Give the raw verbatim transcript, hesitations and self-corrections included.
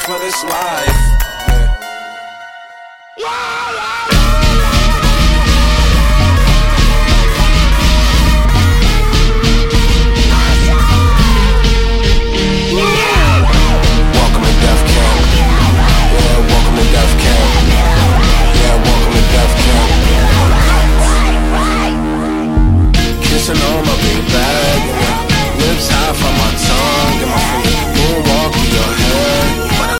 for this life. Welcome to Death Camp. Yeah, welcome to Death Camp. Yeah, welcome to Death Camp. Kissing on